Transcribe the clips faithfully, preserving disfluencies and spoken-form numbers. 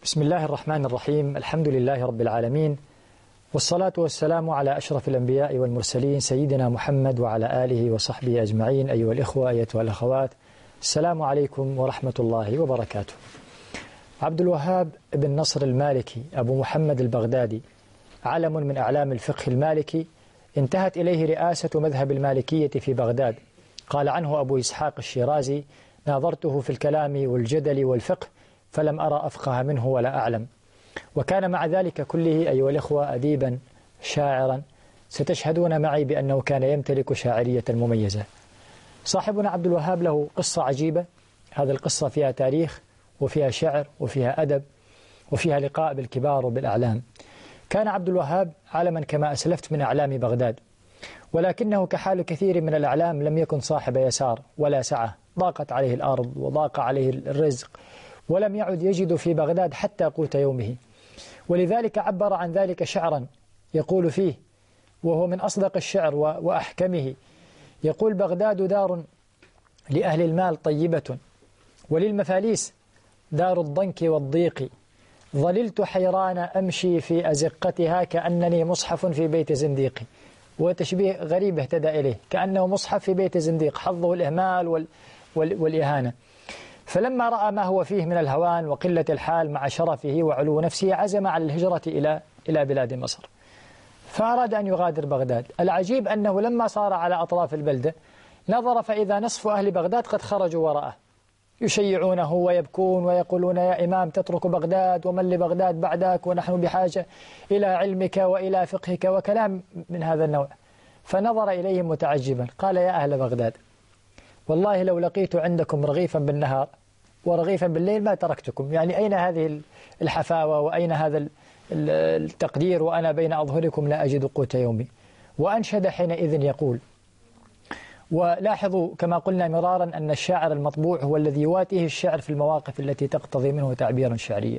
بسم الله الرحمن الرحيم. الحمد لله رب العالمين، والصلاة والسلام على أشرف الأنبياء والمرسلين سيدنا محمد وعلى آله وصحبه أجمعين. أيها الإخوة أيتها الأخوات، السلام عليكم ورحمة الله وبركاته. عبد الوهاب بن نصر المالكي أبو محمد البغدادي علم من أعلام الفقه المالكي، انتهت إليه رئاسة مذهب المالكية في بغداد. قال عنه أبو إسحاق الشيرازي: ناظرته في الكلام والجدل والفقه فلم أرى أفقه منه ولا أعلم. وكان مع ذلك كله أيها الإخوة أديبا شاعرا، ستشهدون معي بأنه كان يمتلك شاعرية مميزة. صاحبنا عبد الوهاب له قصة عجيبة، هذه القصة فيها تاريخ وفيها شعر وفيها أدب وفيها لقاء بالكبار وبالأعلام. كان عبد الوهاب علما كما أسلفت من أعلام بغداد، ولكنه كحال كثير من الأعلام لم يكن صاحب يسار ولا سعة، ضاقت عليه الأرض وضاق عليه الرزق، ولم يعد يجد في بغداد حتى قوت يومه. ولذلك عبر عن ذلك شعرا يقول فيه، وهو من أصدق الشعر وأحكمه، يقول: بغداد دار لأهل المال طيبة، وللمفاليس دار الضنك والضيق. ظللت حيران أمشي في أزقتها كأنني مصحف في بيت زنديق. وتشبيه غريب اهتدى إليه، كأنه مصحف في بيت زنديق، حظه الإهمال وال وال والإهانة. فلما رأى ما هو فيه من الهوان وقلة الحال مع شرفه وعلو نفسه، عزم على الهجرة إلى إلى بلاد مصر، فأراد أن يغادر بغداد. العجيب أنه لما صار على أطراف البلدة نظر فإذا نصف أهل بغداد قد خرجوا وراءه، يشيعونه ويبكون ويقولون: يا إمام تترك بغداد، ومن لبغداد بعدك، ونحن بحاجة إلى علمك وإلى فقهك، وكلام من هذا النوع. فنظر إليهم متعجبا، قال: يا أهل بغداد، والله لو لقيت عندكم رغيفا بالنهار ورغيفا بالليل ما تركتكم. يعني أين هذه الحفاوة وأين هذا التقدير وأنا بين أظهركم لا أجد قوت يومي. وأنشد حينئذ يقول. ولاحظوا كما قلنا مرارا أن الشاعر المطبوع هو الذي يواتيه الشعر في المواقف التي تقتضي منه تعبيرا شعريا.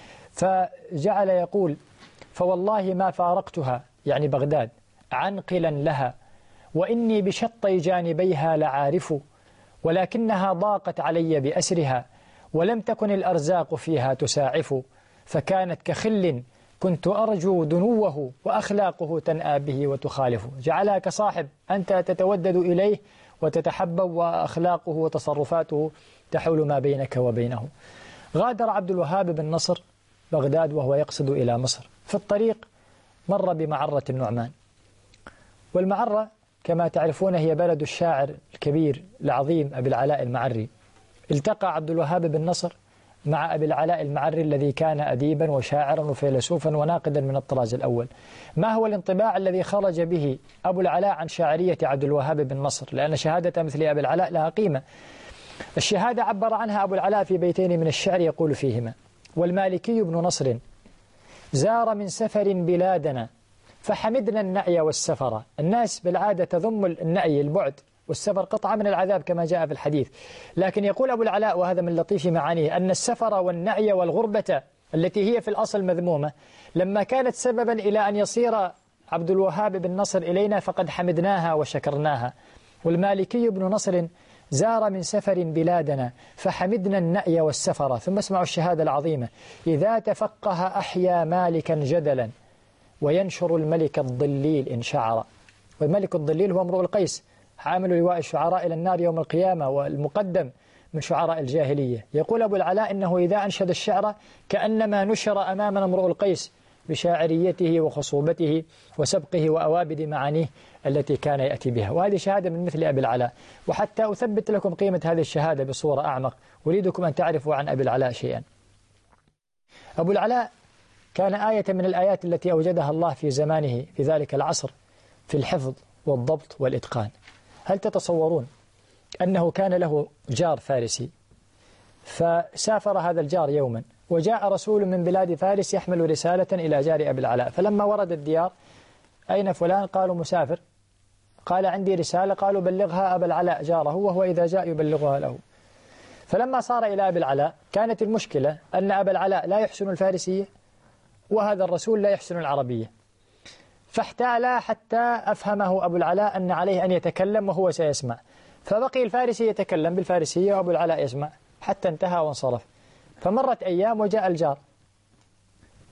فجعل يقول: فوالله ما فارقتها، يعني بغداد، عنقلا لها، وإني بشطي جانبيها لعارف، ولكنها ضاقت علي بأسرها، ولم تكن الأرزاق فيها تساعف. فكانت كخل كنت أرجو دنوه، وأخلاقه تنأى به وتخالف. جعلها كصاحب أنت تتودد إليه وتتحبب، وأخلاقه وتصرفاته تحول ما بينك وبينه. غادر عبد الوهاب بن نصر بغداد وهو يقصد إلى مصر. في الطريق مر بمعرة النعمان، والمعرة كما تعرفون هي بلد الشاعر الكبير العظيم أبي العلاء المعري. التقى عبد الوهاب بن نصر مع أبي العلاء المعري الذي كان أديبا وشاعرا وفيلسوفا وناقدا من الطراز الأول. ما هو الانطباع الذي خرج به أبو العلاء عن شاعرية عبد الوهاب بن نصر؟ لأن شهادة مثل أبي العلاء لها قيمة. الشهادة عبر عنها أبو العلاء في بيتين من الشعر يقول فيهما: والمالكي بن نصر زار من سفر بلادنا فحمدنا النأي والسفر. الناس بالعادة تذم النأي البعد، والسفر قطعة من العذاب كما جاء في الحديث. لكن يقول أبو العلاء، وهذا من لطيف معانيه، أن السفر والنأي والغربة التي هي في الأصل مذمومة لما كانت سببا إلى أن يصير عبد الوهاب بن نصر إلينا فقد حمدناها وشكرناها. والمالكي بن نصر زار من سفر بلادنا فحمدنا النأي والسفر. ثم اسمعوا الشهادة العظيمة: إذا تفقه أحيا مالكا جدلا، وينشر الملك الضليل إن شعر. والملك الضليل هو امرؤ القيس، حامل لواء الشعراء إلى النار يوم القيامة، والمقدم من شعراء الجاهلية. يقول أبو العلاء إنه إذا أنشد الشعر كأنما نشر أمامنا امرؤ القيس بشاعريته وخصوبته وسبقه وأوابد معانيه التي كان يأتي بها. وهذه شهادة من مثل أبي العلاء. وحتى أثبت لكم قيمة هذه الشهادة بصورة أعمق أريدكم أن تعرفوا عن أبي العلاء شيئا. أبو العلاء كان آية من الآيات التي أوجدها الله في زمانه في ذلك العصر في الحفظ والضبط والإتقان. هل تتصورون أنه كان له جار فارسي، فسافر هذا الجار يوما وجاء رسول من بلاد فارس يحمل رسالة إلى جار أبي العلاء، فلما ورد الديار: أين فلان؟ قالوا: مسافر. قال: عندي رسالة. قالوا: بلغها أبا العلاء جاره، وهو إذا جاء يبلغها له. فلما صار إلى أبي العلاء كانت المشكلة أن أبا العلاء لا يحسن الفارسية، وهذا الرسول لا يحسن العربية، فاحتال حتى أفهمه أبو العلاء أن عليه أن يتكلم وهو سيسمع، فبقي الفارسي يتكلم بالفارسية وأبو العلاء يسمع حتى انتهى وانصرف. فمرت أيام وجاء الجار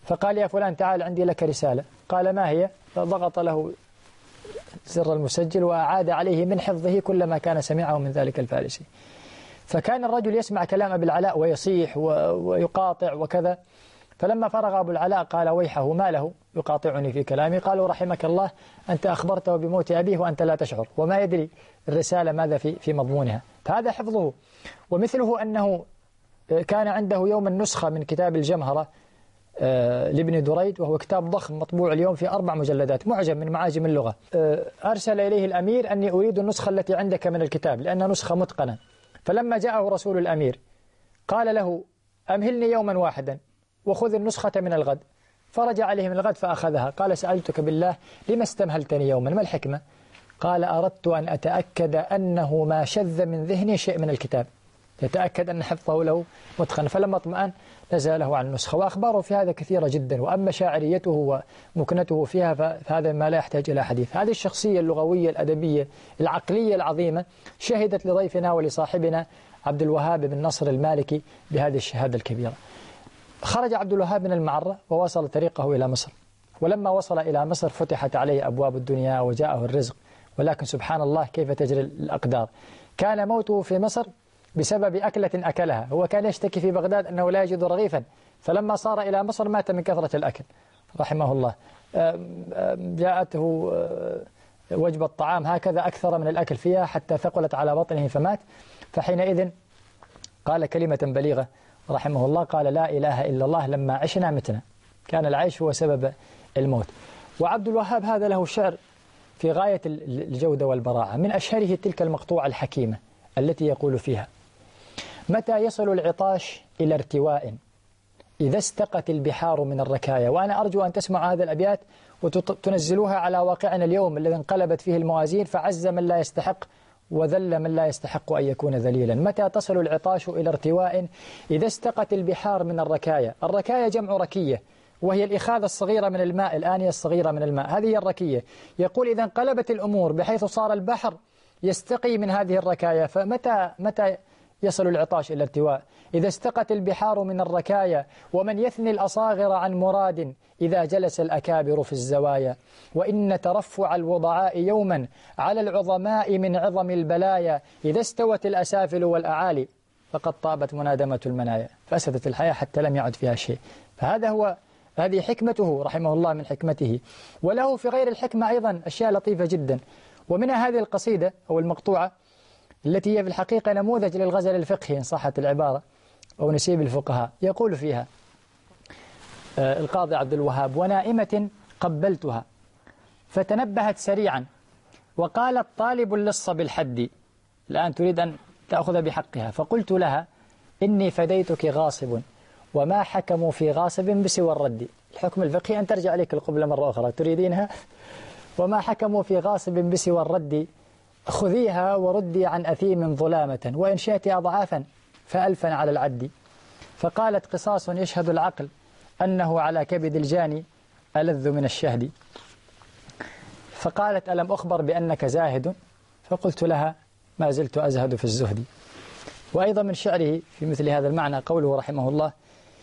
فقال يا فلان تعال عندي لك رسالة. قال ما هي؟ ضغط له زر المسجل وأعاد عليه من حفظه كل ما كان سمعه من ذلك الفارسي. فكان الرجل يسمع كلام أبي العلاء ويصيح ويقاطع وكذا. فلما فرغ أبو العلاء قال ويحه ما له يقاطعني في كلامي؟ قالوا رحمك الله أنت أخبرته بموت أبيه وأنت لا تشعر وما يدري الرسالة ماذا في في مضمونها. فهذا حفظه. ومثله أنه كان عنده يوم النسخة من كتاب الجمهرة لابن دريد، وهو كتاب ضخم مطبوع اليوم في أربع مجلدات معجم من معاجم اللغة. أرسل إليه الأمير أني أريد النسخة التي عندك من الكتاب لأنها نسخة متقنة. فلما جاءه رسول الأمير قال له أمهلني يوما واحدا وخذ النسخة من الغد. فرجع عليه من الغد فأخذها. قال سألتك بالله لما استمهلتني يوما، ما الحكمة؟ قال أردت أن أتأكد أنه ما شذ من ذهني شيء من الكتاب، يتأكد أن حفظه له متقن. فلما اطمأن نزاله عن النسخة. وأخباره في هذا كثيرة جدا. وأما شاعريته ومكنته فيها فهذا ما لا يحتاج إلى حديث. هذه الشخصية اللغوية الأدبية العقلية العظيمة شهدت لضيفنا ولصاحبنا عبد الوهاب بن نصر المالكي بهذه الشهادة الكبيرة. خرج عبد الوهاب من المعرة ووصل طريقه إلى مصر. ولما وصل إلى مصر فتحت عليه أبواب الدنيا وجاءه الرزق. ولكن سبحان الله كيف تجري الأقدار. كان موته في مصر بسبب أكلة أكلها. هو كان يشتكي في بغداد أنه لا يجد رغيفا، فلما صار إلى مصر مات من كثرة الأكل رحمه الله. جاءته وجبة طعام هكذا أكثر من الأكل فيها حتى ثقلت على بطنه فمات. فحينئذ قال كلمة بليغة رحمه الله، قال لا إله إلا الله لما عشنا متنا. كان العيش هو سبب الموت. وعبد الوهاب هذا له شعر في غاية الجودة والبراعة. من أشهره تلك المقطوعة الحكيمة التي يقول فيها: متى يصل العطاش إلى ارتواء إذا استقت البحار من الركايا. وأنا أرجو أن تسمع هذا الأبيات وتنزلوها على واقعنا اليوم الذي انقلبت فيه الموازين، فعز من لا يستحق وذل من لا يستحق أن يكون ذليلا. متى تصل العطاش إلى ارتواء إذا استقت البحار من الركايا. الركايا جمع ركية، وهي الإخاذة الصغيرة من الماء، الآنية الصغيرة من الماء، هذه الركية. يقول إذا انقلبت الأمور بحيث صار البحر يستقي من هذه الركايا، فمتى متى يصل العطاش إلى الارتواء؟ إذا استقت البحار من الركايا ومن يثني الأصاغر عن مراد إذا جلس الأكابر في الزوايا. وإن ترفع الوضعاء يوما على العظماء من عظم البلايا إذا استوت الأسافل والأعالي فقد طابت منادمة المنايا. فأسدت الحياة حتى لم يعد فيها شيء. فهذا هو هذه حكمته رحمه الله من حكمته. وله في غير الحكمة أيضا أشياء لطيفة جدا. ومنها هذه القصيدة أو المقطوعة التي هي في الحقيقة نموذج للغزل الفقهي إن صحت العبارة أو نسيب الفقهاء. يقول فيها القاضي عبد الوهاب: ونائمة قبلتها فتنبهت سريعا وقالت طالب اللص بالحد، الآن تريد أن تأخذ بحقها. فقلت لها إني فديتك غاصب وما حكموا في غاصب بسوى الرد. الحكم الفقهي أن ترجع عليك القبلة مرة أخرى، تريدينها؟ وما حكموا في غاصب بسوى الرد خذيها وردي عن أثيم ظلامة وإن شئت أضعافا فألفا على العد. فقالت قصاص يشهد العقل أنه على كبد الجاني ألذ من الشهد. فقالت ألم أخبر بأنك زاهد؟ فقلت لها ما زلت أزهد في الزهد. وأيضا من شعره في مثل هذا المعنى قوله رحمه الله: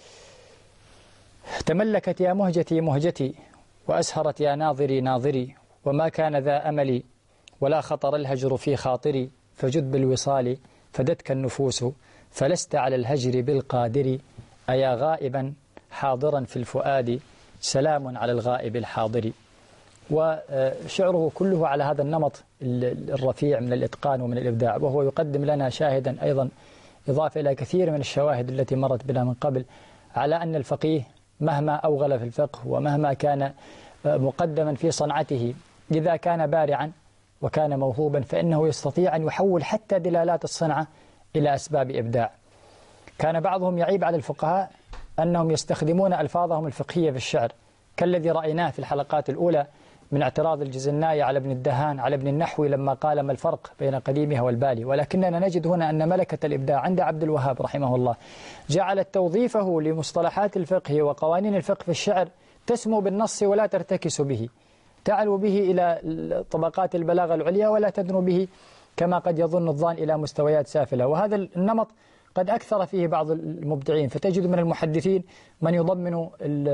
تملكت يا مهجتي مهجتي وأسهرت يا ناظري ناظري وما كان ذا أملي ولا خطر الهجر في خاطري فجد بالوصال فدتك النفوس فلست على الهجر بالقادر أيا غائبا حاضرا في الفؤاد سلام على الغائب الحاضر. وشعره كله على هذا النمط الرفيع من الإتقان ومن الإبداع. وهو يقدم لنا شاهدا أيضا إضافة إلى كثير من الشواهد التي مرت بنا من قبل على أن الفقيه مهما أوغل في الفقه ومهما كان مقدما في صنعته إذا كان بارعا وكان موهوبا فإنه يستطيع أن يحول حتى دلالات الصنعة إلى أسباب إبداع. كان بعضهم يعيب على الفقهاء أنهم يستخدمون ألفاظهم الفقهية في الشعر، كالذي رأيناه في الحلقات الأولى من اعتراض الجزناي على ابن الدهان على ابن النحوي لما قال ما الفرق بين قديمها والبالي. ولكننا نجد هنا أن ملكة الإبداع عند عبد الوهاب رحمه الله جعلت توظيفه لمصطلحات الفقه وقوانين الفقه في الشعر تسمو بالنص ولا ترتكس به، تعلو به إلى طبقات البلاغة العليا ولا تدنو به كما قد يظن الظان إلى مستويات سافلة. وهذا النمط قد أكثر فيه بعض المبدعين، فتجد من المحدثين من يضمن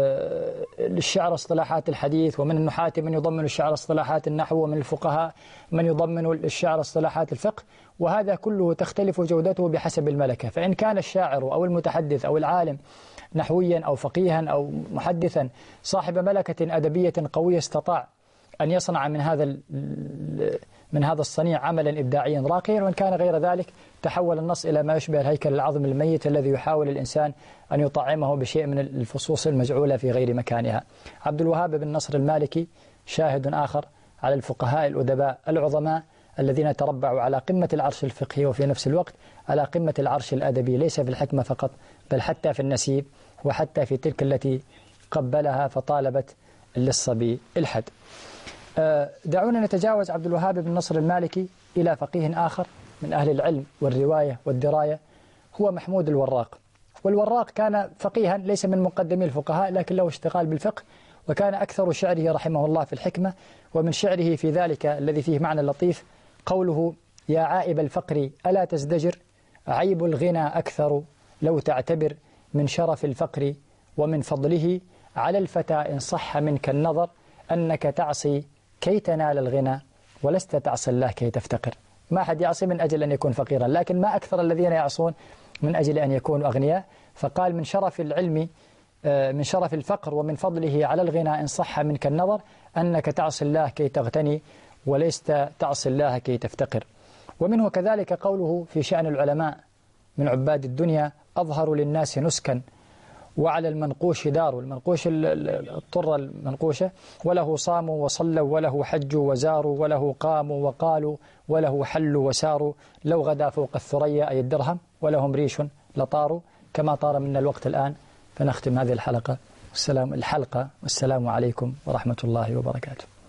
الشعر اصطلاحات الحديث، ومن النحاة من يضمن الشعر اصطلاحات النحو، ومن الفقهاء من يضمن الشعر اصطلاحات الفقه، وهذا كله تختلف جودته بحسب الملكة. فإن كان الشاعر أو المتحدث أو العالم نحويا أو فقيها أو محدثا صاحب ملكة أدبية قوية استطاع أن يصنع من هذا من هذا الصنيع عملا إبداعيا راقيا، وإن كان غير ذلك تحول النص إلى ما يشبه الهيكل العظمي الميت الذي يحاول الإنسان أن يطعمه بشيء من الفصوص المجعولة في غير مكانها. عبد الوهاب بن نصر المالكي شاهد آخر على الفقهاء الأدباء العظماء الذين تربعوا على قمة العرش الفقهي وفي نفس الوقت على قمة العرش الأدبي، ليس في الحكمة فقط بل حتى في النسيب، وحتى في تلك التي قبلها فطالبت للصبي الحد. دعونا نتجاوز عبد الوهاب بن نصر المالكي إلى فقيه آخر من أهل العلم والرواية والدراية، هو محمود الوراق. والوراق كان فقيها ليس من مقدمي الفقهاء، لكن له اشتغال بالفقه، وكان أكثر شعره رحمه الله في الحكمة. ومن شعره في ذلك الذي فيه معنى لطيف قوله: يا عائب الفقر ألا تزدجر، عيب الغنى أكثر لو تعتبر، من شرف الفقر ومن فضله على الفتى إن صح منك النظر، أنك تعصي كي تنال الغنى ولست تعصي الله كي تفتقر. ما أحد يعصي من أجل أن يكون فقيرا، لكن ما أكثر الذين يعصون من أجل أن يكونوا أغنياء. فقال: من شرف العلم من شرف الفقر ومن فضله على الغنى إن صح منك النظر، أنك تعصي الله كي تغتني ولست تعصي الله كي تفتقر. ومنه كذلك قوله في شأن العلماء من عباد الدنيا: أظهر للناس نسكا وعلى المنقوش دار. المنقوش الطرة المنقوشة: وله صاموا وصلوا وله حجوا وزاروا وله قاموا وقالوا وله حلوا وساروا، لو غدا فوق الثريا أي الدرهم ولهم ريش لطاروا. كما طار منا الوقت الآن، فنختم هذه الحلقة والسلام الحلقة والسلام عليكم ورحمة الله وبركاته.